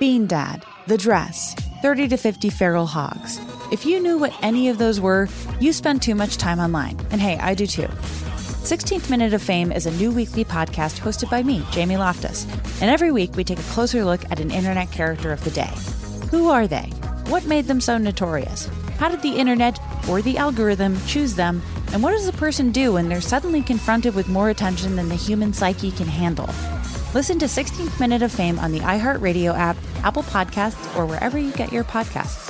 Bean Dad, The Dress, 30 to 50 Feral Hogs. If you knew what any of those were, you spend too much time online. And hey, I do too. 16th Minute of Fame is a new weekly podcast hosted by me, Jamie Loftus. And every week we take a closer look at an internet character of the day. Who are they? What made them so notorious? How did the internet or the algorithm choose them? And what does a person do when they're suddenly confronted with more attention than the human psyche can handle? Listen to 16th Minute of Fame on the iHeartRadio app, Apple Podcasts, or wherever you get your podcasts.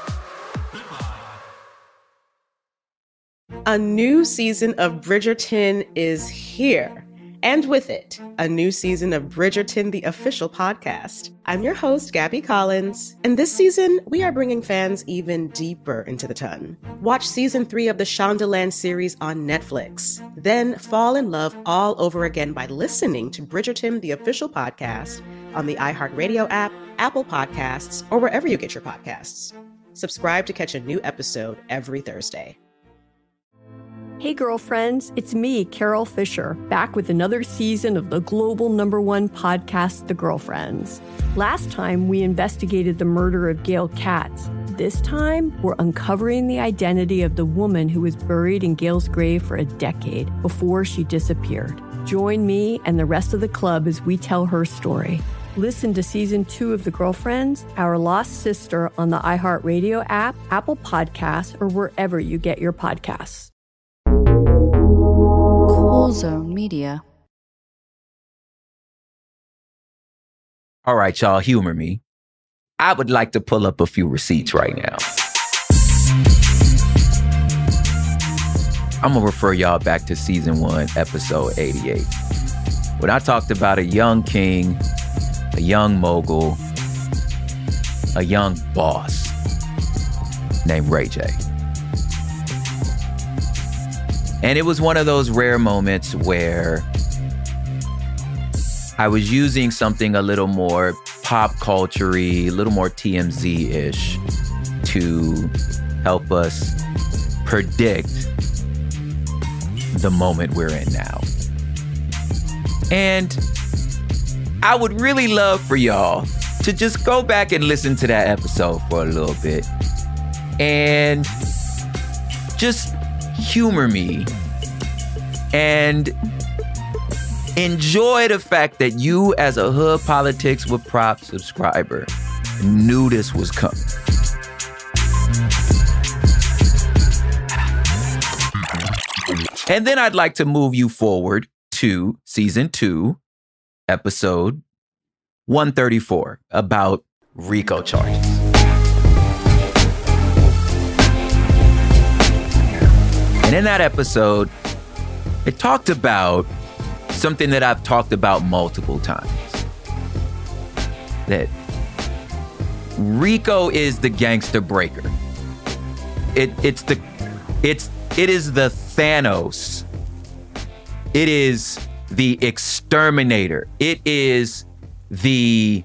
A new season of Bridgerton is here. And with it, a new season of Bridgerton, the official podcast. I'm your host, Gabby Collins, and this season, we are bringing fans even deeper into the ton. Watch season 3 of the Shondaland series on Netflix. Then fall in love all over again by listening to Bridgerton, the official podcast, on the iHeartRadio app, Apple Podcasts, or wherever you get your podcasts. Subscribe to catch a new episode every Thursday. Hey girlfriends, it's me, Carol Fisher, back with another season of the global #1 podcast, The Girlfriends. Last time, we investigated the murder of Gail Katz. This time, we're uncovering the identity of the woman who was buried in Gail's grave for a decade before she disappeared. Join me and the rest of the club as we tell her story. Listen to Season 2 of The Girlfriends, Our Lost Sister on the iHeartRadio app, Apple Podcasts, or wherever you get your podcasts. Cool Zone Media. All right, y'all, humor me. I would like to pull up a few receipts right now. I'm going to refer y'all back to Season 1, Episode 88. When I talked about a young king, a young mogul, a young boss named Ray J. And it was one of those rare moments where I was using something a little more pop culture-y, a little more TMZ-ish to help us predict the moment we're in now. And I would really love for y'all to just go back and listen to that episode for a little bit and just humor me and enjoy the fact that you, as a Hood Politics with Props subscriber, knew this was coming. And then I'd like to move you forward to Season 2, Episode 134, about RICO charges. And in that episode, it talked about something that I've talked about multiple times. That RICO is the gangster breaker. It is the Thanos. It is the exterminator. It is the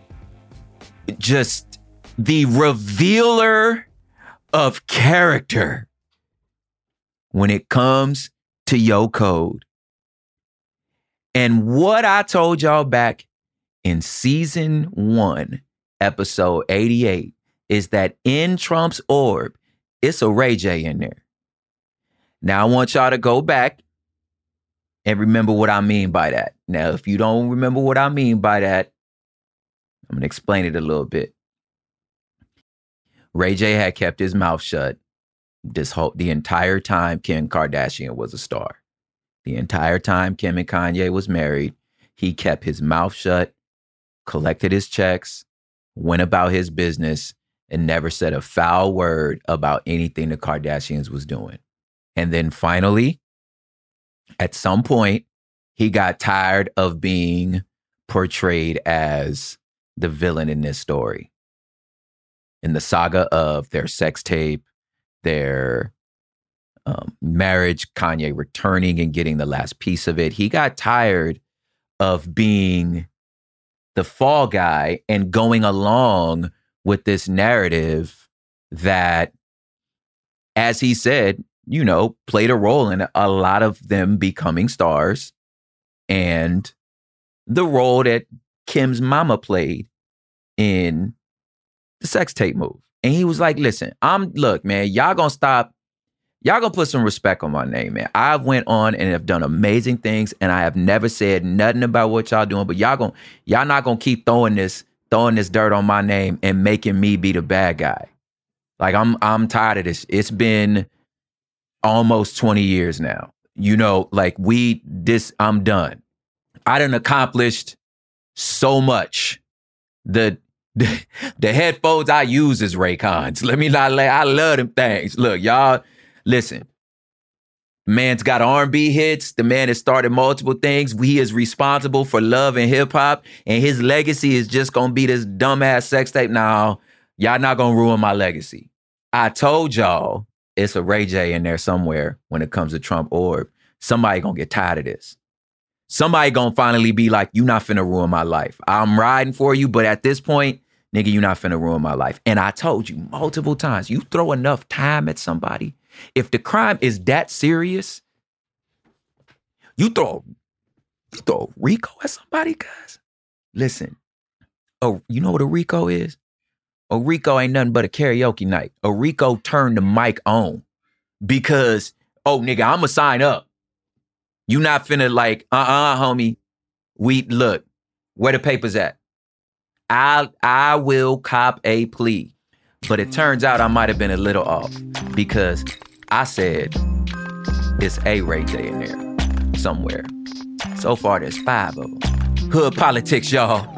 revealer of character when it comes to your code. And what I told y'all back in Season 1, Episode 88, is that in Trump's orb, it's a Ray J in there. Now, I want y'all to go back and remember what I mean by that. Now, if you don't remember what I mean by that, I'm going to explain it a little bit. Ray J had kept his mouth shut the entire time Kim Kardashian was a star. The entire time Kim and Kanye was married, he kept his mouth shut, collected his checks, went about his business, and never said a foul word about anything the Kardashians was doing. And then finally, at some point, he got tired of being portrayed as the villain in this story. In the saga of their sex tape, their marriage, Kanye returning and getting the last piece of it, he got tired of being the fall guy and going along with this narrative that, as he said, played a role in a lot of them becoming stars, and the role that Kim's mama played in the sex tape move. And he was like, listen, look, man, y'all gonna stop. Y'all gonna put some respect on my name, man. I went on and have done amazing things, and I have never said nothing about what y'all doing, but y'all not gonna keep throwing this dirt on my name and making me be the bad guy. Like, I'm tired of this. It's been almost 20 years now. You know, like I'm done. I done accomplished so much. The headphones I use is Raycons. I love them things. Look, y'all, listen. The man's got R&B hits. The man has started multiple things. He is responsible for love and hip hop, and his legacy is just gonna be this dumbass sex tape. Now, y'all not gonna ruin my legacy. I told y'all it's a Ray J in there somewhere when it comes to Trump Orb. Somebody gonna get tired of this. Somebody gonna finally be like, you not finna ruin my life. I'm riding for you, but at this point, nigga, you not finna ruin my life. And I told you multiple times, you throw enough time at somebody, if the crime is that serious, you throw RICO at somebody, guys. Listen, you know what a RICO is? A RICO ain't nothing but a karaoke night. A RICO turned the mic on because, nigga, I'ma sign up. You not finna like, homie. Look, where the papers at? I will cop a plea. But it turns out I might have been a little off because I said it's a Ray J in there somewhere. So far, there's 5 of them. Hood politics, y'all.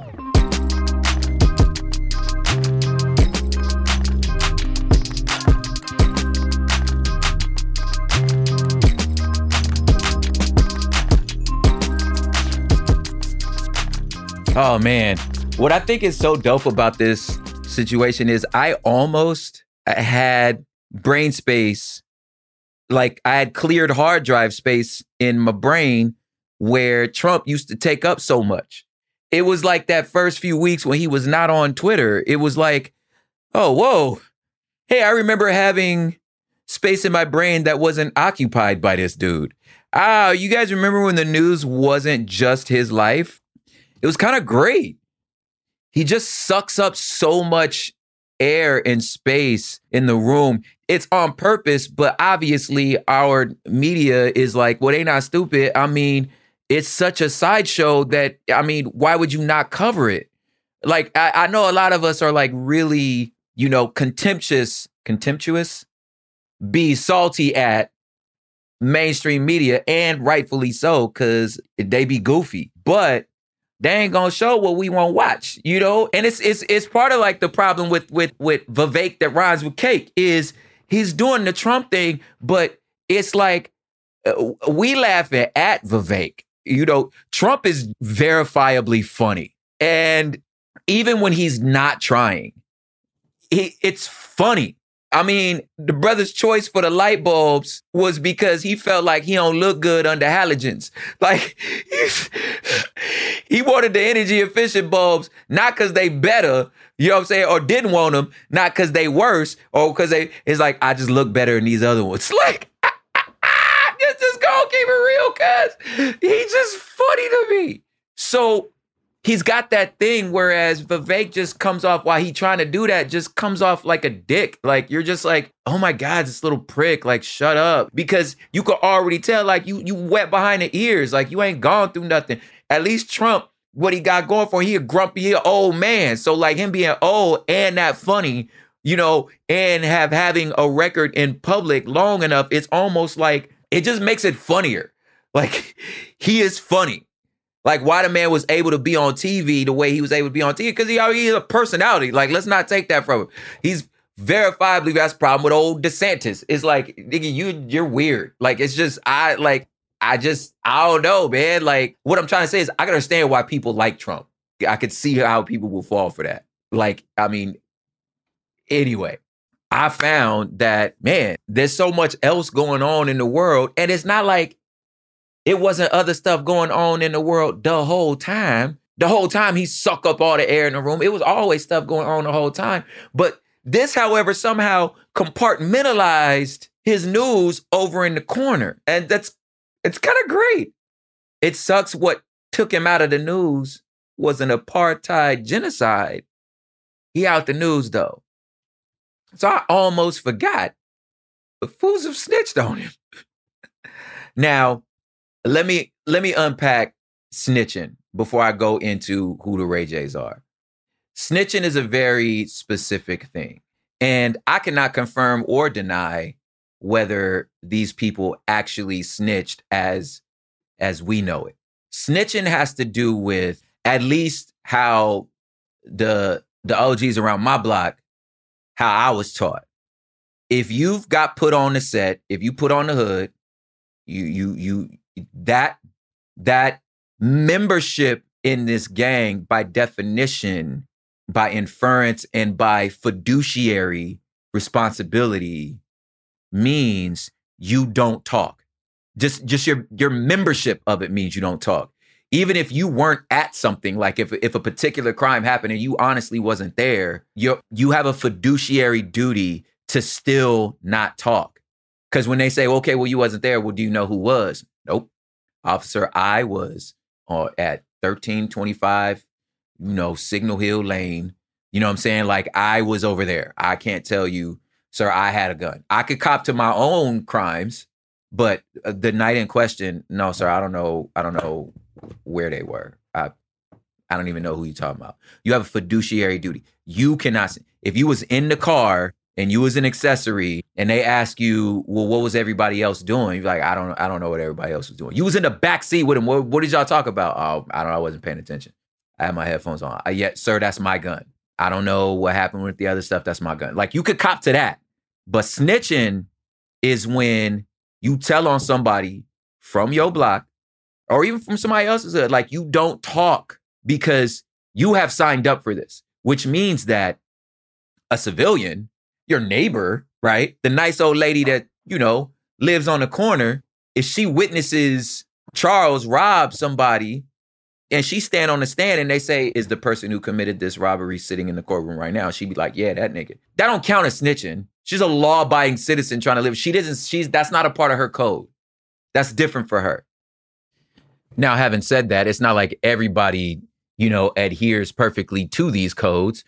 Oh, man. What I think is so dope about this situation is I almost had brain space, like I had cleared hard drive space in my brain where Trump used to take up so much. It was like that first few weeks when he was not on Twitter. It was like, oh, whoa. Hey, I remember having space in my brain that wasn't occupied by this dude. You guys remember when the news wasn't just his life? It was kind of great. He just sucks up so much air and space in the room. It's on purpose, but obviously our media is like, well, they not stupid. I mean, it's such a sideshow that, I mean, why would you not cover it? Like, I know a lot of us are like really, contemptuous, be salty at mainstream media, and rightfully so, because they be goofy. But they ain't gonna show what we want to watch, And it's part of like the problem with Vivek that rhymes with cake is he's doing the Trump thing, but it's like we laughing at Vivek. Trump is verifiably funny, and even when he's not trying, it's funny. I mean, the brother's choice for the light bulbs was because he felt like he don't look good under halogens. Like, he wanted the energy efficient bulbs, not because they better, you know what I'm saying, or didn't want them, not because they worse, or because it's like, I just look better than these other ones. Like, just go keep it real, cuz he's just funny to me. So he's got that thing, whereas Vivek just comes off, while he trying to do that, just comes off like a dick. Like, you're just like, oh my God, this little prick, like, shut up. Because you could already tell, like, you wet behind the ears, like, you ain't gone through nothing. At least Trump, what he got going for, he a grumpy old man. So, like, him being old and not funny, and having a record in public long enough, it's almost like, it just makes it funnier. Like, he is funny. Like, why the man was able to be on TV the way he was able to be on TV, because he is a personality. Like, let's not take that from him. He's verifiably, that's the problem with old DeSantis. It's like, nigga, you're weird. Like, it's just, I don't know, man. Like, what I'm trying to say is I can understand why people like Trump. I could see how people will fall for that. Like, I mean, anyway, I found that, man, there's so much else going on in the world, and it's not like it wasn't other stuff going on in the world the whole time. The whole time he sucked up all the air in the room. It was always stuff going on the whole time. But this, however, somehow compartmentalized his news over in the corner. And it's kind of great. It sucks what took him out of the news was an apartheid genocide. He out the news though. So I almost forgot. The fools have snitched on him. Now, let me unpack snitching before I go into who the Ray J's are. Snitching is a very specific thing. And I cannot confirm or deny whether these people actually snitched as we know it. Snitching has to do with at least how the OGs around my block, how I was taught. If you've got put on the set, if you put on the hood, that membership in this gang, by definition, by inference, and by fiduciary responsibility, means you don't talk. Just your membership of it means you don't talk. Even if you weren't at something, like if a particular crime happened and you honestly wasn't there, you have a fiduciary duty to still not talk. Because when they say, okay, well, you wasn't there, well, do you know who was? Nope. Officer, I was at 1325, Signal Hill Lane. You know what I'm saying? Like, I was over there. I can't tell you, sir, I had a gun. I could cop to my own crimes, but the night in question, no, sir, I don't know where they were. I don't even know who you're talking about. You have a fiduciary duty. You cannot, if you was in the car and you was an accessory and they ask you, well, what was everybody else doing? You're like, I don't know what everybody else was doing. You was in the back seat with him. What did y'all talk about? Oh, I don't know. I wasn't paying attention. I had my headphones on. Sir, that's my gun. I don't know what happened with the other stuff. That's my gun. Like, you could cop to that. But snitching is when you tell on somebody from your block or even from somebody else's hood, like, you don't talk because you have signed up for this, which means that a civilian, your neighbor, right? The nice old lady that, lives on the corner, if she witnesses Charles rob somebody and she stand on the stand and they say, is the person who committed this robbery sitting in the courtroom right now? She'd be like, yeah, that nigga. That don't count as snitching. She's a law-abiding citizen trying to live. That's not a part of her code. That's different for her. Now, having said that, it's not like everybody, adheres perfectly to these codes.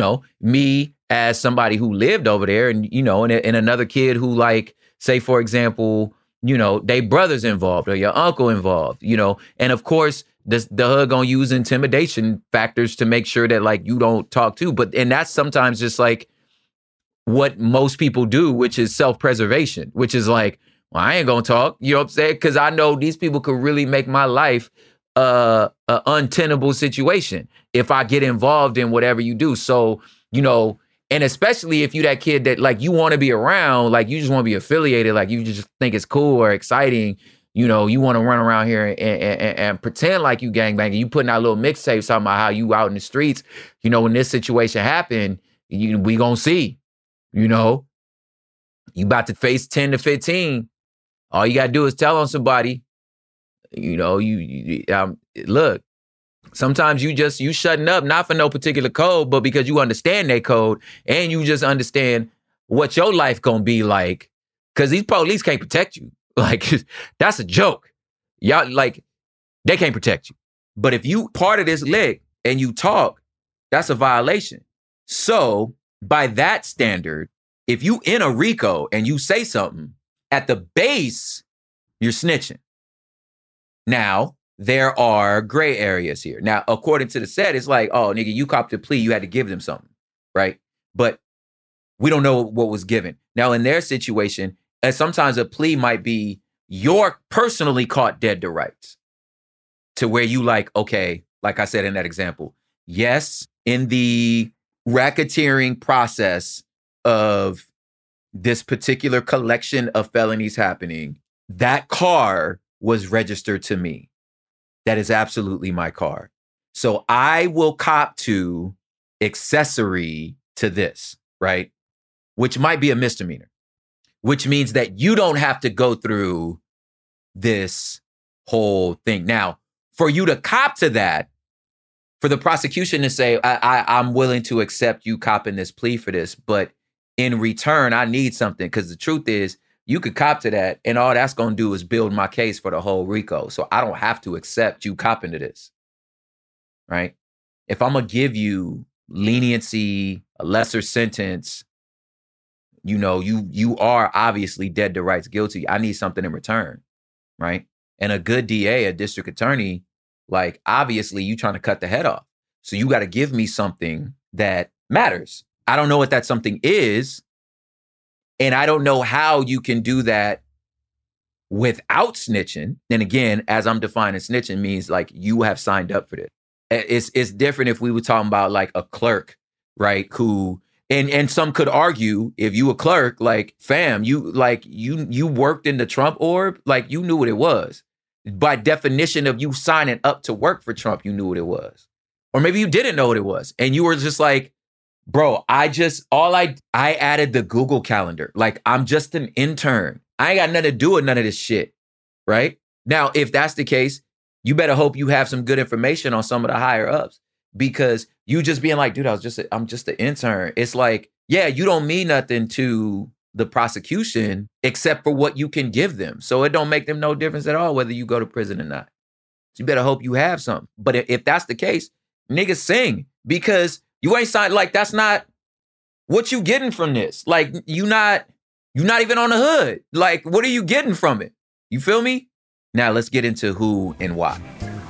Me as somebody who lived over there and another kid who, like, say, for example, they brothers involved or your uncle involved, and of course, the hood gonna use intimidation factors to make sure that, like, you don't talk to. And that's sometimes just like what most people do, which is self-preservation, which is like, well, I ain't gonna talk, you know what I'm saying? Because I know these people could really make my life a untenable situation if I get involved in whatever you do. So, and especially if you that kid that, like, you want to be around, like, you just want to be affiliated, like, you just think it's cool or exciting, you want to run around here and pretend like you gangbanging. You putting out little mixtapes talking about how you out in the streets. When this situation happened, we gonna see, you about to face 10 to 15. All you got to do is tell on somebody. Look, sometimes you shutting up, not for no particular code, but because you understand that code and you just understand what your life gonna be like. Because these police can't protect you. Like, that's a joke. Y'all, like, they can't protect you. But if you part of this lick and you talk, that's a violation. So by that standard, if you in a RICO and you say something, at the base, you're snitching. Now, there are gray areas here. Now, according to the set, it's like, oh, nigga, you copped a plea, you had to give them something, right? But we don't know what was given. Now, in their situation, sometimes a plea might be you're personally caught dead to rights, to where you like, okay, like I said in that example, yes, in the racketeering process of this particular collection of felonies happening, that car was registered to me. That is absolutely my car. So I will cop to accessory to this, right? Which might be a misdemeanor, which means that you don't have to go through this whole thing. Now, for you to cop to that, for the prosecution to say, I'm willing to accept you copping this plea for this, but in return, I need something. Because the truth is, you could cop to that, and all that's going to do is build my case for the whole RICO. So I don't have to accept you copping to this, right? If I'm going to give you leniency, a lesser sentence, you know, you are obviously dead to rights guilty. I need something in return, right? And a good DA, a district attorney, like, obviously you trying to cut the head off. So you got to give me something that matters. I don't know what that something is. And I don't know how you can do that without snitching. And again, as I'm defining snitching means like you have signed up for this. It's different if we were talking about like a clerk, right? Who, and some could argue if you a clerk, like, fam, you worked in the Trump orb, like you knew what it was. By definition of you signing up to work for Trump, you knew what it was. Or maybe you didn't know what it was. And you were just like, bro, I added the Google Calendar. Like, I'm just an intern. I ain't got nothing to do with none of this shit, right? Now, if that's the case, you better hope you have some good information on some of the higher ups, because you just being like, dude, I'm just an intern. It's like, yeah, you don't mean nothing to the prosecution except for what you can give them. So it don't make them no difference at all whether you go to prison or not. So you better hope you have something. But if that's the case, niggas sing, because you ain't signed. Like, that's not what you getting from this. Like, you're not even on the hood. Like, what are you getting from it? You feel me? Now let's get into who and why.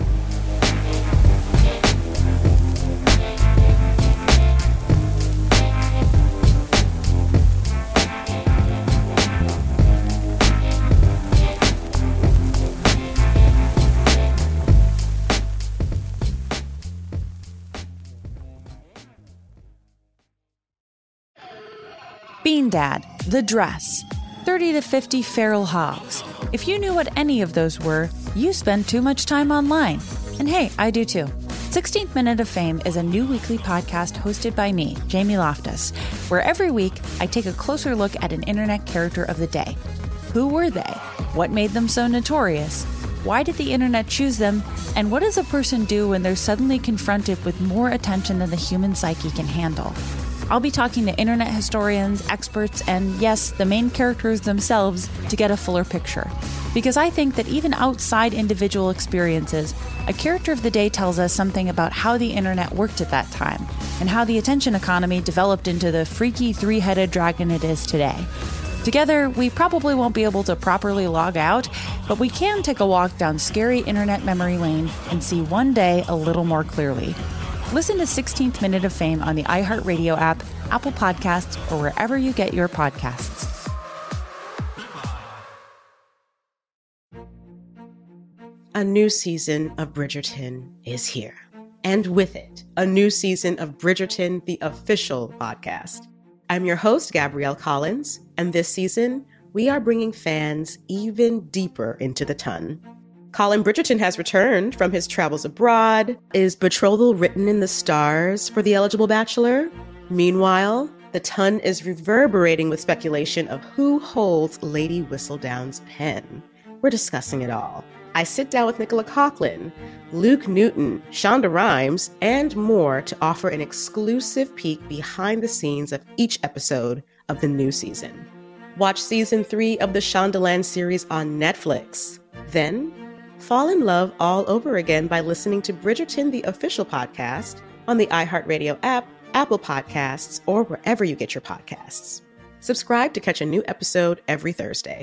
Bean Dad, The Dress, 30 to 50 Feral Hogs. If you knew what any of those were, you spend too much time online. And hey, I do too. 16th Minute of Fame is a new weekly podcast hosted by me, Jamie Loftus, where every week I take a closer look at an internet character of the day. Who were they? What made them so notorious? Why did the internet choose them? And what does a person do when they're suddenly confronted with more attention than the human psyche can handle? I'll be talking to internet historians, experts, and yes, the main characters themselves to get a fuller picture. Because I think that even outside individual experiences, a character of the day tells us something about how the internet worked at that time, and how the attention economy developed into the freaky three-headed dragon it is today. Together, we probably won't be able to properly log out, but we can take a walk down scary internet memory lane and see one day a little more clearly. Listen to 16th Minute of Fame on the iHeartRadio app, Apple Podcasts, or wherever you get your podcasts. A new season of Bridgerton is here. And with it, a new season of Bridgerton, the official podcast. I'm your host, Gabrielle Collins, and this season, we are bringing fans even deeper into the ton. Colin Bridgerton has returned from his travels abroad. Is betrothal written in the stars for the eligible bachelor? Meanwhile, the ton is reverberating with speculation of who holds Lady Whistledown's pen. We're discussing it all. I sit down with Nicola Coughlan, Luke Newton, Shonda Rhimes, and more to offer an exclusive peek behind the scenes of each episode of the new season. Watch season 3 of the Shondaland series on Netflix. Then, fall in love all over again by listening to Bridgerton, the official podcast, on the iHeartRadio app, Apple Podcasts, or wherever you get your podcasts. Subscribe to catch a new episode every Thursday.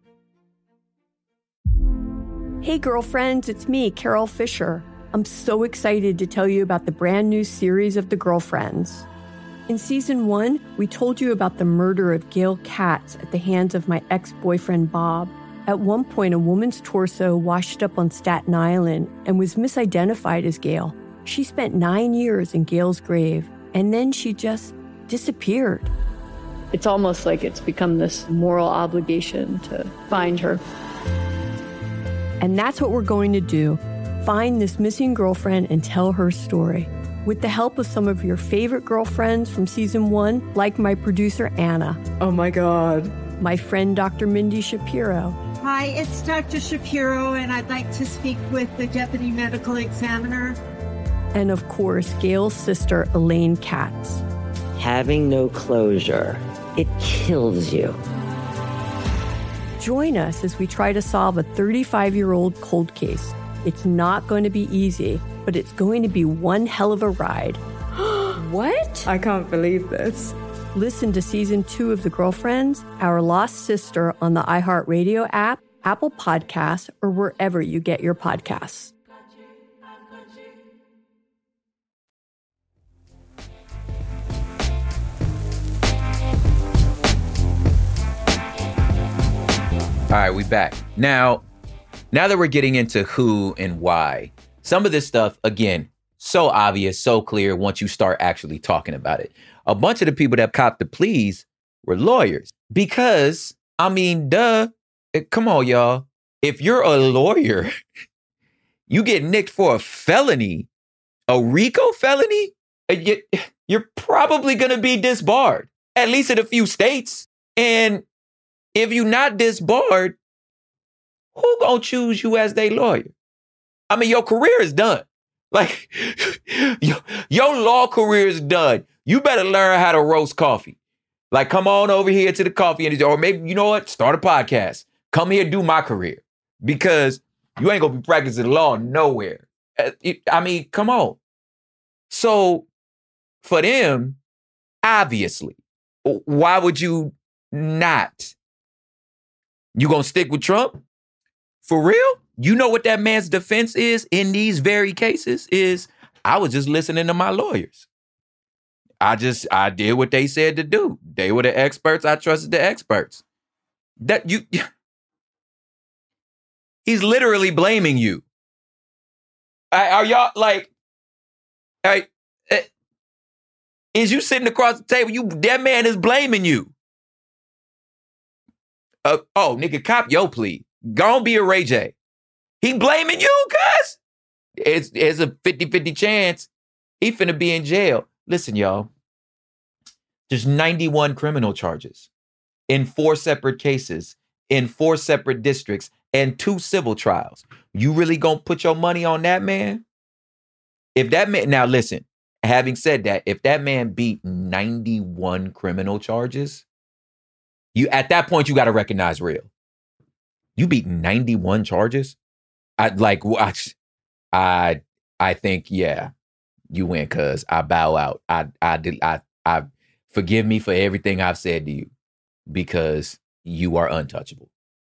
Hey girlfriends, it's me, Carol Fisher. I'm so excited to tell you about the brand new series of The Girlfriends. In season 1, we told you about the murder of Gail Katz at the hands of my ex-boyfriend Bob. At one point, a woman's torso washed up on Staten Island and was misidentified as Gail. She spent 9 years in Gail's grave, and then she just disappeared. It's almost like it's become this moral obligation to find her. And that's what we're going to do. Find this missing girlfriend and tell her story. With the help of some of your favorite girlfriends from season 1, like my producer, Anna. Oh my God. My friend, Dr. Mindy Shapiro. Hi, it's Dr. Shapiro, and I'd like to speak with the Deputy Medical Examiner. And of course, Gail's sister, Elaine Katz. Having no closure, it kills you. Join us as we try to solve a 35-year-old cold case. It's not going to be easy, but it's going to be one hell of a ride. What? I can't believe this. Listen to season 2 of The Girlfriends, Our Lost Sister on the iHeartRadio app, Apple Podcasts, or wherever you get your podcasts. All right, we back. Now that we're getting into who and why, some of this stuff, again, so obvious, so clear once you start actually talking about it. A bunch of the people that copped the pleas were lawyers because, I mean, duh, come on, y'all. If you're a lawyer, you get nicked for a felony, a RICO felony, you're probably going to be disbarred, at least in a few states. And if you're not disbarred, who gonna choose you as their lawyer? I mean, your career is done. Like, your law career is done. You better learn how to roast coffee. Like, come on over here to the coffee industry, or maybe, you know what? Start a podcast. Come here, do my career. Because you ain't gonna be practicing law nowhere. I mean, come on. So, for them, obviously, why would you not? You gonna stick with Trump? For real? You know what that man's defense is in these very cases is, I was just listening to my lawyers. I did what they said to do. They were the experts. I trusted the experts. He's literally blaming you. Are y'all like, is you sitting across the table? That man is blaming you. Nigga, cop your plea. Gon' be a Ray J. He blaming you, cuz. It's a 50-50 chance he finna be in jail. Listen, y'all. There's 91 criminal charges in 4 separate cases, in 4 separate districts, and 2 civil trials. You really gonna put your money on that man? If that man, now listen, having said that, if that man beat 91 criminal charges, at that point, you got to recognize real. You beat 91 charges? I think, yeah, you win, cuz I bow out. I forgive me for everything I've said to you because you are untouchable.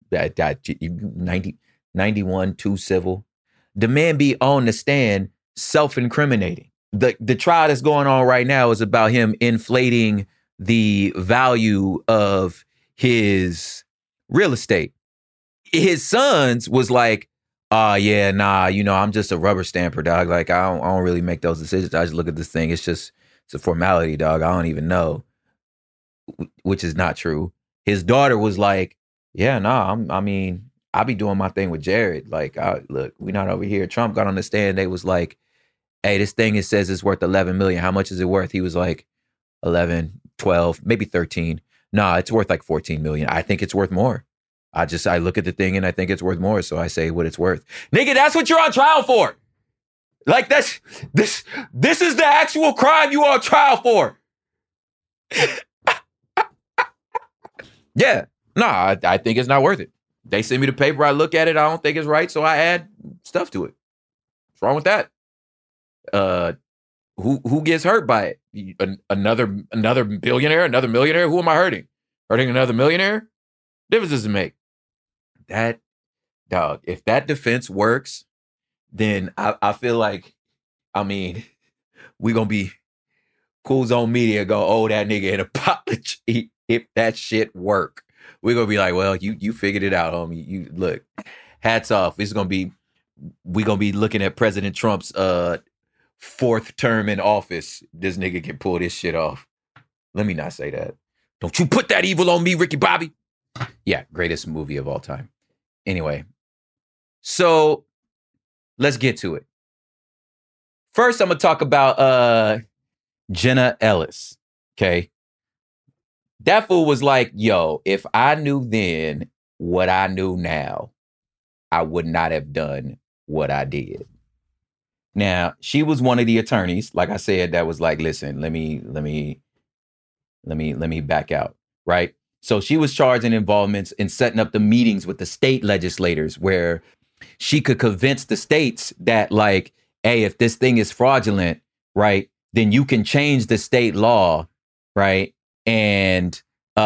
91, 2 civil. The man be on the stand self-incriminating. The trial that's going on right now is about him inflating the value of his real estate. His sons was like, I'm just a rubber stamper, dog. Like, I don't really make those decisions. I just look at this thing. It's a formality, dog. I don't even know, which is not true. His daughter was like, I be doing my thing with Jared. Like, look, we're not over here. Trump got on the stand. They was like, hey, this thing, it says it's worth 11 million. How much is it worth? He was like, 11, 12, maybe 13. Nah, it's worth like 14 million. I think it's worth more. I look at the thing and I think it's worth more. So I say what it's worth. Nigga, that's what you're on trial for. Like, this is the actual crime you are on trial for. Yeah. Nah, I think it's not worth it. They send me the paper. I look at it. I don't think it's right. So I add stuff to it. What's wrong with that? Who gets hurt by it? Another billionaire, another millionaire? Who am I hurting? Hurting another millionaire? Difference does it make? That, dog, if that defense works, then I feel like, we gonna be Cool Zone Media gonna owe that nigga an apology if that shit work. We're gonna be like, well, you figured it out, homie. You look, hats off. We're gonna be looking at President Trump's 4th term in office. This nigga can pull this shit off. Let me not say that. Don't you put that evil on me, Ricky Bobby. Yeah, greatest movie of all time. Anyway, so let's get to it. First, I'm gonna talk about Jenna Ellis. Okay. That fool was like, yo, if I knew then what I knew now, I would not have done what I did. Now, she was one of the attorneys, like I said, that was like, listen, let me back out, right? So she was charged in involvements in setting up the meetings with the state legislators where she could convince the states that, like, hey, if this thing is fraudulent, right, then you can change the state law, right? And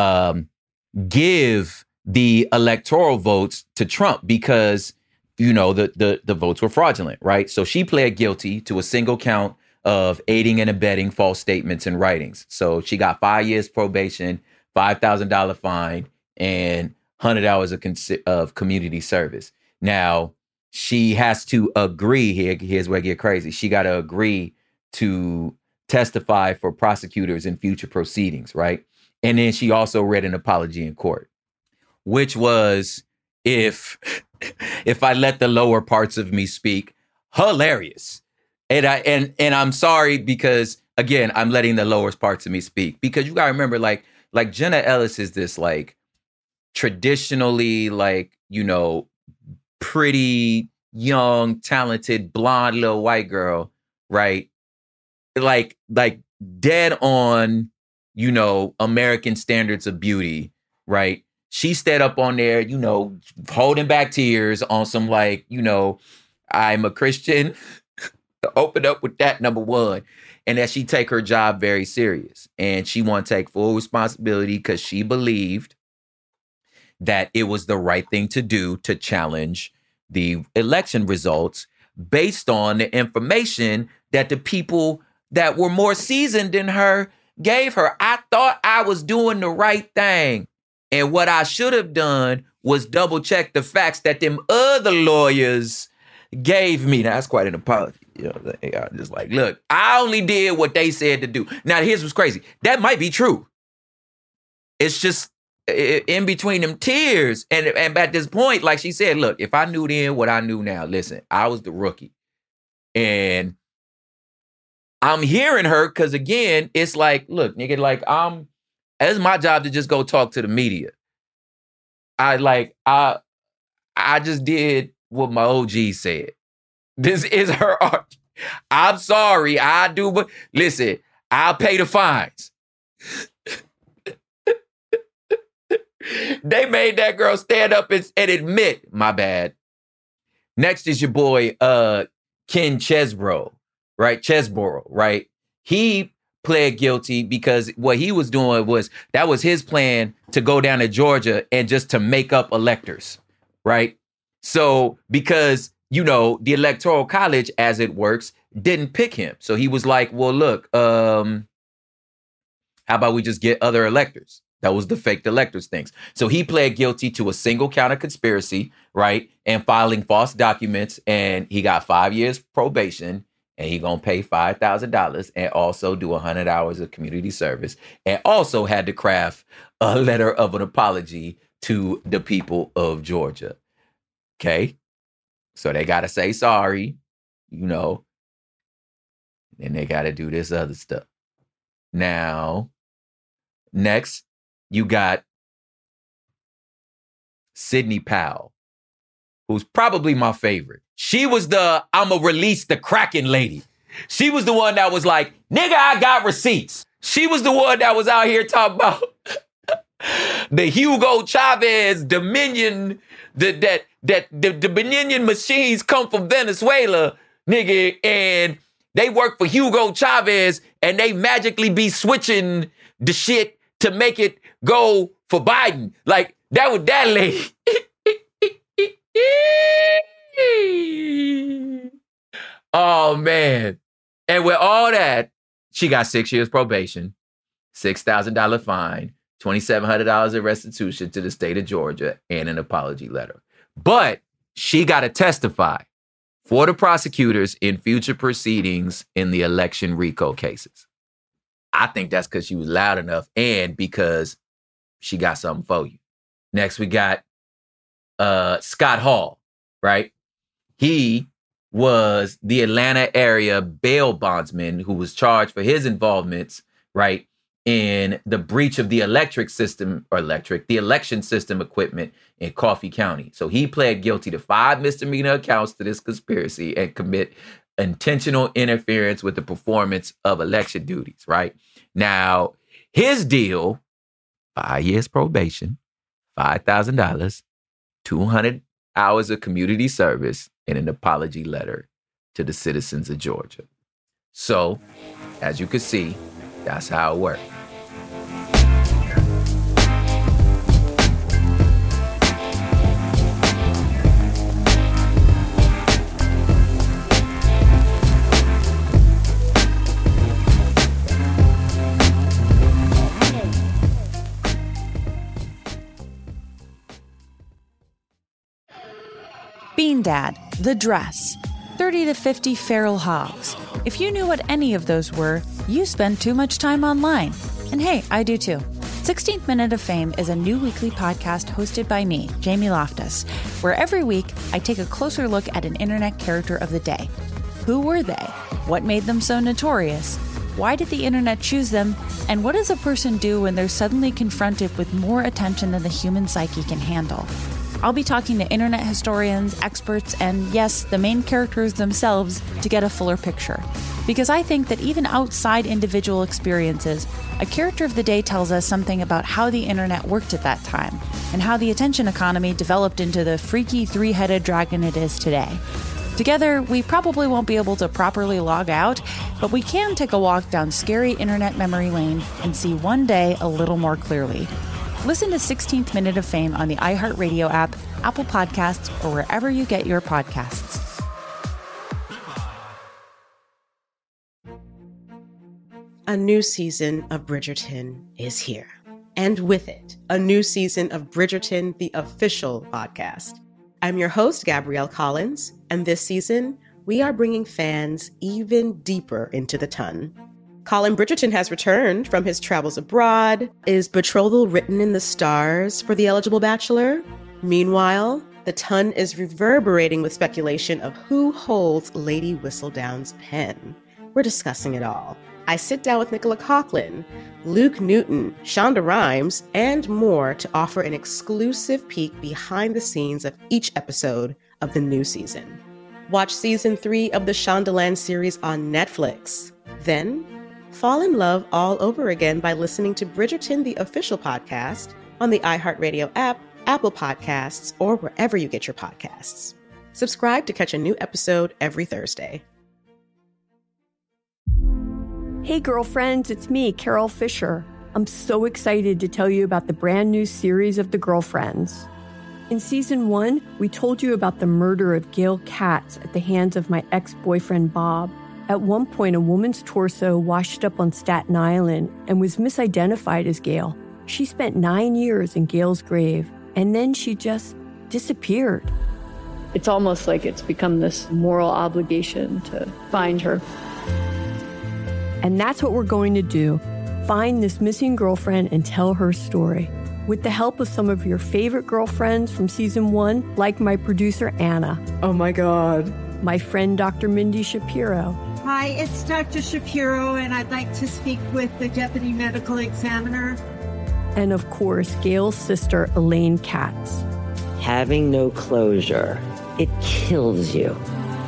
give the electoral votes to Trump because, you know, the votes were fraudulent, right? So she pled guilty to a single count of aiding and abetting false statements and writings. So she got 5 years probation, $5,000 fine, and 100 hours of community service. Now, she has to agree, here's where it gets crazy. She got to agree to testify for prosecutors in future proceedings, right? And then she also read an apology in court, which was, if I let the lower parts of me speak, hilarious. And I'm sorry because, again, I'm letting the lowest parts of me speak, because you got to remember, like Jenna Ellis is this like traditionally, like, you know, pretty young, talented, blonde little white girl, right? Like dead on, you know, American standards of beauty, right? She stayed up on there, you know, holding back tears on some, like, you know, I'm a Christian. Open up with that, number one. And that she take her job very serious. And she want to take full responsibility because she believed that it was the right thing to do to challenge the election results based on the information that the people that were more seasoned than her gave her. I thought I was doing the right thing. And what I should have done was double check the facts that them other lawyers gave me. Now, that's quite an apology. You know, they are just like, look, I only did what they said to do. Now, here's what's crazy. That might be true. It's just in between them tears. And at this point, like she said, look, if I knew then what I knew now, listen, I was the rookie. And I'm hearing her because, again, it's like, look, nigga, like, it's my job to just go talk to the media. I just did what my OG said. This is her art. I'm sorry, I do, but listen, I'll pay the fines. They made that girl stand up and admit, my bad. Next is your boy, Ken Chesebro, right? He pled guilty because what he was doing that was his plan to go down to Georgia and just to make up electors, right? So because, you know, the Electoral College, as it works, didn't pick him. So he was like, well, look, how about we just get other electors? That was the faked electors things. So he pled guilty to a single count of conspiracy, right? And filing false documents. And he got 5 years probation. And he gonna pay $5,000 and also do 100 hours of community service. And also had to craft a letter of an apology to the people of Georgia. Okay? So they got to say sorry, you know, and they got to do this other stuff. Now, next, you got Sidney Powell, who's probably my favorite. She was I'ma release the Kraken lady. She was the one that was like, nigga, I got receipts. She was the one that was out here talking about the Hugo Chavez Dominion, the Dominion machines come from Venezuela, nigga, and they work for Hugo Chavez, and they magically be switching the shit to make it go for Biden. Like, that was that lady. Oh, man. And with all that, she got 6 years probation, $6,000 fine, $2,700 of restitution to the state of Georgia, and an apology letter. But she got to testify for the prosecutors in future proceedings in the election RICO cases. I think that's because she was loud enough and because she got something for you. Next, we got Scott Hall, right? He was the Atlanta area bail bondsman who was charged for his involvements, right, in the breach of the election system equipment in Coffee County. So he pled guilty to 5 misdemeanor accounts to this conspiracy and commit intentional interference with the performance of election duties, right? Now, his deal, 5 years probation, $5,000, 200 hours of community service, and an apology letter to the citizens of Georgia. So as you can see, that's how it works. Bean Dad, The Dress, 30 to 50 Feral Hogs. If you knew what any of those were, you spend too much time online. And hey, I do too. 16th Minute of Fame is a new weekly podcast hosted by me, Jamie Loftus, where every week I take a closer look at an internet character of the day. Who were they? What made them so notorious? Why did the internet choose them? And what does a person do when they're suddenly confronted with more attention than the human psyche can handle? I'll be talking to internet historians, experts, and yes, the main characters themselves to get a fuller picture. Because I think that even outside individual experiences, a character of the day tells us something about how the internet worked at that time and how the attention economy developed into the freaky three-headed dragon it is today. Together, we probably won't be able to properly log out, but we can take a walk down scary internet memory lane and see one day a little more clearly. Listen to 16th Minute of Fame on the iHeartRadio app, Apple Podcasts, or wherever you get your podcasts. A new season of Bridgerton is here. And with it, a new season of Bridgerton, the official podcast. I'm your host, Gabrielle Collins, and this season, we are bringing fans even deeper into the ton. Colin Bridgerton has returned from his travels abroad. Is betrothal written in the stars for the eligible bachelor? Meanwhile, the ton is reverberating with speculation of who holds Lady Whistledown's pen. We're discussing it all. I sit down with Nicola Coughlan, Luke Newton, Shonda Rhimes, and more to offer an exclusive peek behind the scenes of each episode of the new season. Watch season 3 of the Shondaland series on Netflix. Then, fall in love all over again by listening to Bridgerton, the official podcast, on the iHeartRadio app, Apple Podcasts, or wherever you get your podcasts. Subscribe to catch a new episode every Thursday. Hey girlfriends, it's me, Carol Fisher. I'm so excited to tell you about the brand new series of The Girlfriends. In season 1, we told you about the murder of Gail Katz at the hands of my ex-boyfriend Bob. At one point, a woman's torso washed up on Staten Island and was misidentified as Gail. She spent 9 years in Gail's grave, and then she just disappeared. It's almost like it's become this moral obligation to find her. And that's what we're going to do. Find this missing girlfriend and tell her story. With the help of some of your favorite girlfriends from season 1, like my producer, Anna. Oh my God. My friend, Dr. Mindy Shapiro. Hi, it's Dr. Shapiro, and I'd like to speak with the deputy medical examiner. And of course, Gail's sister, Elaine Katz. Having no closure, it kills you.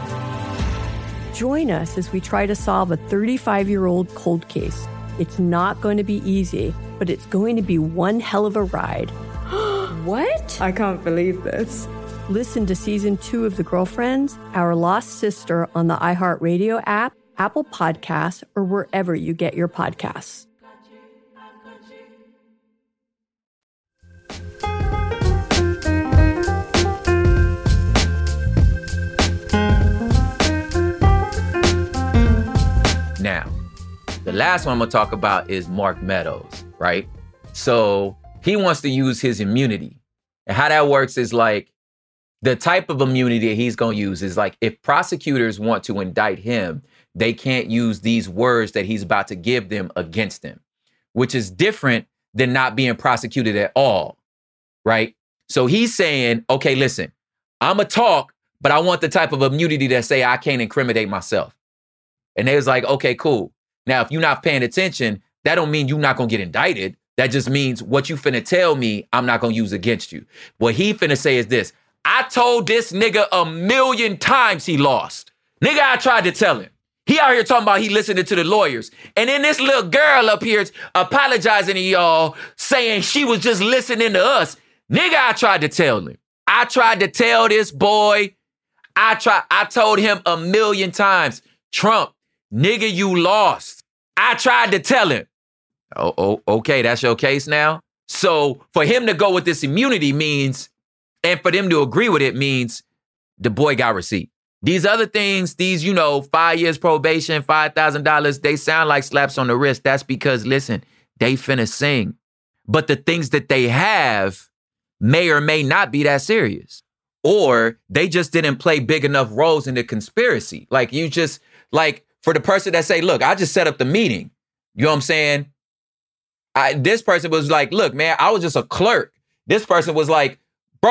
Join us as we try to solve a 35-year-old cold case. It's not going to be easy, but it's going to be one hell of a ride. What? I can't believe this. Listen to season 2 of The Girlfriends, Our Lost Sister on the iHeartRadio app, Apple Podcasts, or wherever you get your podcasts. Now, the last one I'm going to talk about is Mark Meadows, right? So he wants to use his immunity. And how that works is like, the type of immunity he's going to use is like, if prosecutors want to indict him, they can't use these words that he's about to give them against him, which is different than not being prosecuted at all, right? So he's saying, okay, listen, I'm going to talk, but I want the type of immunity that say I can't incriminate myself. And they was like, okay, cool. Now, if you're not paying attention, that don't mean you're not going to get indicted. That just means what you finna tell me, I'm not going to use against you. What he finna say is this. I told this nigga 1,000,000 times he lost. Nigga, I tried to tell him. He out here talking about he listening to the lawyers. And then this little girl up here is apologizing to y'all, saying she was just listening to us. Nigga, I tried to tell him. I tried to tell this boy. I told him 1,000,000 times, Trump, nigga, you lost. I tried to tell him. Oh, okay, that's your case now? So for him to go with this immunity means, and for them to agree with it means the boy got receipt. These other things, these, 5 years probation, $5,000, they sound like slaps on the wrist. That's because, listen, they finna sing. But the things that they have may or may not be that serious. Or they just didn't play big enough roles in the conspiracy. Like for the person that say, look, I just set up the meeting. You know what I'm saying? This person was like, look, man, I was just a clerk. This person was like, bro,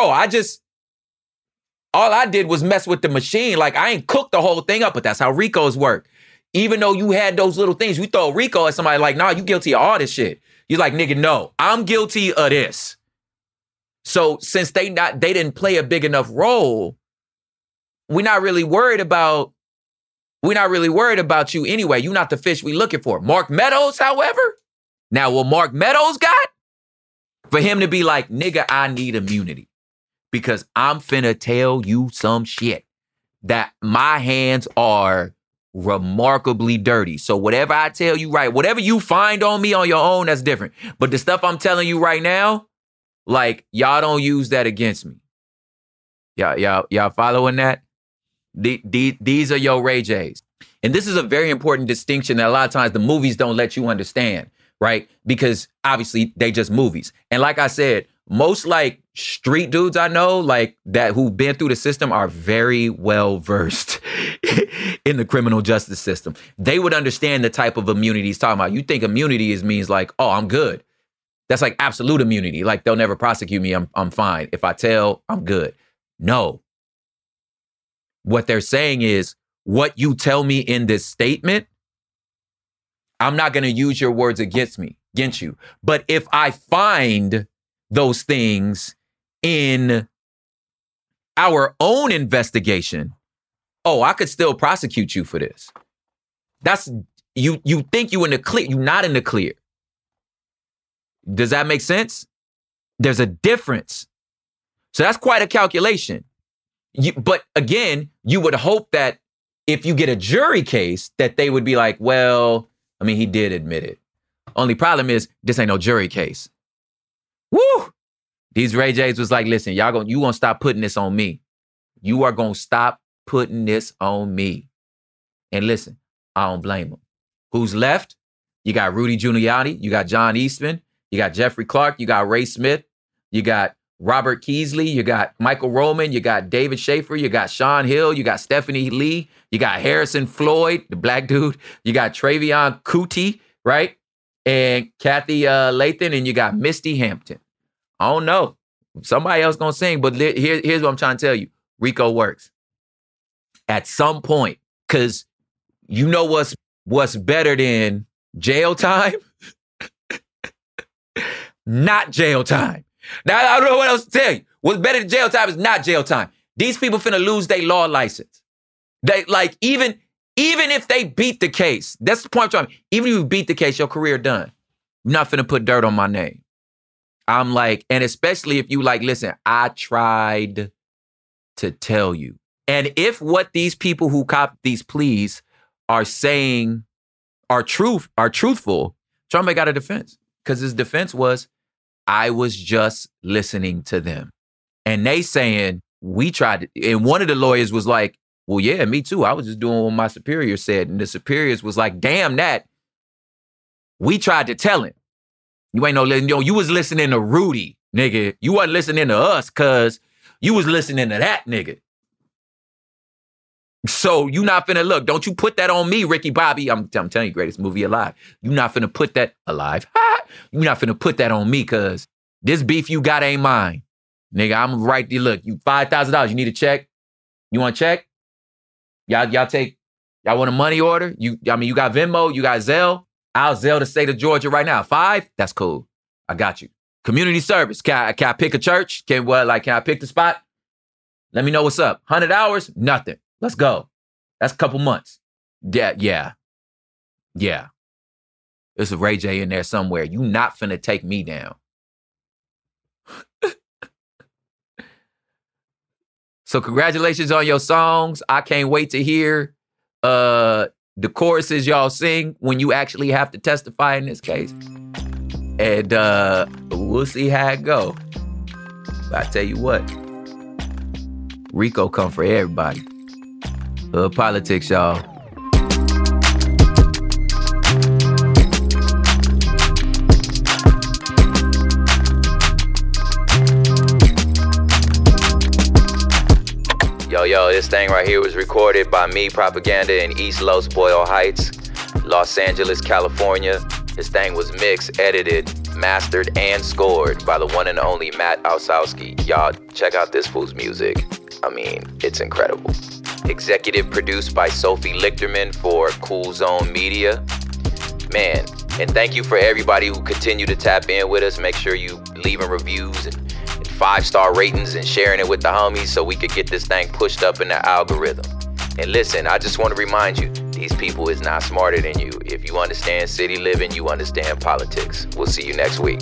all I did was mess with the machine. Like, I ain't cooked the whole thing up, but that's how RICOs work. Even though you had those little things, you throw a RICO at somebody like, nah, you guilty of all this shit. You're like, nigga, no, I'm guilty of this. So since they didn't play a big enough role, we're not really worried about you anyway. You're not the fish we looking for. Mark Meadows, however, now what Mark Meadows got, for him to be like, nigga, I need immunity because I'm finna tell you some shit that my hands are remarkably dirty. So whatever I tell you, right, whatever you find on me on your own, that's different. But the stuff I'm telling you right now, like, y'all don't use that against me. Y'all following that? These are your Ray J's. And this is a very important distinction that a lot of times the movies don't let you understand, right? Because obviously they just movies. And like I said, most like street dudes I know, like that who've been through the system are very well versed in the criminal justice system. They would understand the type of immunity he's talking about. You think immunity means like, oh, I'm good. That's like absolute immunity. Like they'll never prosecute me. I'm fine. If I tell, I'm good. No. What they're saying is what you tell me in this statement, I'm not going to use your words against you. But if I find those things in our own investigation, oh, I could still prosecute you for this. That's you think you in the clear. You're not in the clear. Does that make sense? There's a difference. So that's quite a calculation. But again, you would hope that if you get a jury case, that they would be like, well, I mean, he did admit it. Only problem is this ain't no jury case. Woo! These Ray J's was like, listen, you gonna stop putting this on me. You are gonna stop putting this on me. And listen, I don't blame them. Who's left? You got Rudy Giuliani, you got John Eastman, you got Jeffrey Clark, you got Ray Smith, you got Robert Keesley, you got Michael Roman, you got David Schaefer, you got Sean Hill, you got Stephanie Lee, you got Harrison Floyd, the black dude, you got Travion Cootie, right? And Kathy Lathan, and you got Misty Hampton. I don't know. Somebody else gonna sing, but here's what I'm trying to tell you. RICO works. At some point, because you know what's better than jail time? Not jail time. Now, I don't know what else to tell you. What's better than jail time is not jail time. These people finna lose their law license. They like, even if they beat the case, that's the point I'm trying. Even if you beat the case, your career done. You're not finna put dirt on my name. I'm like, and especially if you like, listen, I tried to tell you. And if what these people who cop these pleas are saying are truthful, Trump got a defense. Because his defense was, I was just listening to them. And they saying, we tried to, and one of the lawyers was like, well, yeah, me too. I was just doing what my superior said. And the superiors was like, damn that. We tried to tell him. You ain't you was listening to Rudy, nigga. You wasn't listening to us because you was listening to that nigga. So you not finna look. Don't you put that on me, Ricky Bobby. I'm telling you, greatest movie alive. You not finna put that alive. You not finna put that on me because this beef you got ain't mine. Nigga, I'm right there. Look, you $5,000. You need a check? You want a check? Y'all want a money order? You got Venmo, you got Zelle. I'll Zelle the state of Georgia right now. 5? That's cool. I got you. Community service. Can I pick a church? Can I pick the spot? Let me know what's up. 100 hours? Nothing. Let's go. That's a couple months. Yeah. There's a Ray J in there somewhere. You not finna take me down. So congratulations on your songs. I can't wait to hear the choruses y'all sing when you actually have to testify in this case. And we'll see how it go. But I tell you what, Rico come for everybody. Hood politics, y'all. Yo, this thing right here was recorded by me, Propaganda, in East Los Boyle Heights, Los Angeles, California. This thing was mixed, edited, mastered, and scored by the one and only Matt Osowski. Y'all, check out this fool's music. I mean, it's incredible. Executive produced by Sophie Lichterman for Cool Zone Media. Man, and thank you for everybody who continue to tap in with us. Make sure you leaving reviews and 5-star ratings and sharing it with the homies so we could get this thing pushed up in the algorithm. And listen, I just want to remind you, these people is not smarter than you. If you understand city living, you understand politics. We'll see you next week.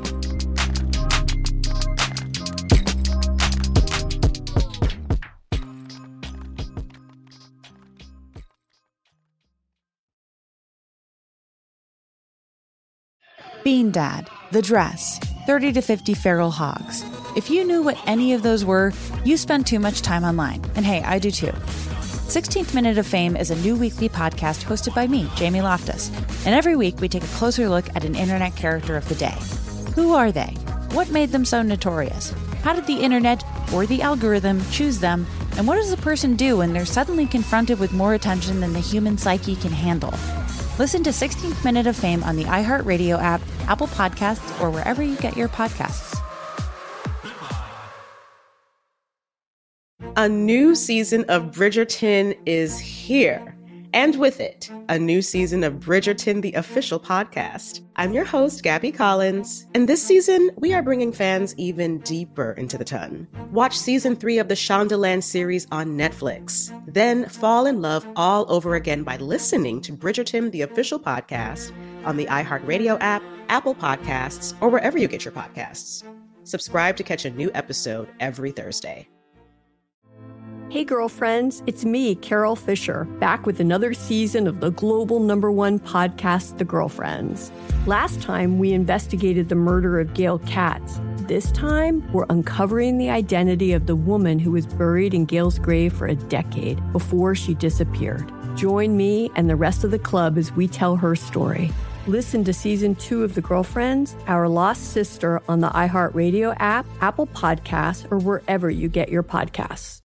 Bean Dad, The Dress, 30 to 50 Feral Hogs. If you knew what any of those were, you spend too much time online. And hey, I do too. 16th Minute of Fame is a new weekly podcast hosted by me, Jamie Loftus. And every week we take a closer look at an internet character of the day. Who are they? What made them so notorious? How did the internet or the algorithm choose them? And what does a person do when they're suddenly confronted with more attention than the human psyche can handle? Listen to 16th Minute of Fame on the iHeartRadio app, Apple Podcasts, or wherever you get your podcasts. A new season of Bridgerton is here. And with it, a new season of Bridgerton, the official podcast. I'm your host, Gabby Collins, and this season, we are bringing fans even deeper into the ton. Watch season 3 of the Shondaland series on Netflix. Then fall in love all over again by listening to Bridgerton, the official podcast, on the iHeartRadio app, Apple Podcasts, or wherever you get your podcasts. Subscribe to catch a new episode every Thursday. Hey girlfriends, it's me, Carol Fisher, back with another season of the global #1 podcast, The Girlfriends. Last time, we investigated the murder of Gail Katz. This time, we're uncovering the identity of the woman who was buried in Gail's grave for a decade before she disappeared. Join me and the rest of the club as we tell her story. Listen to Season 2 of The Girlfriends, Our Lost Sister on the iHeartRadio app, Apple Podcasts, or wherever you get your podcasts.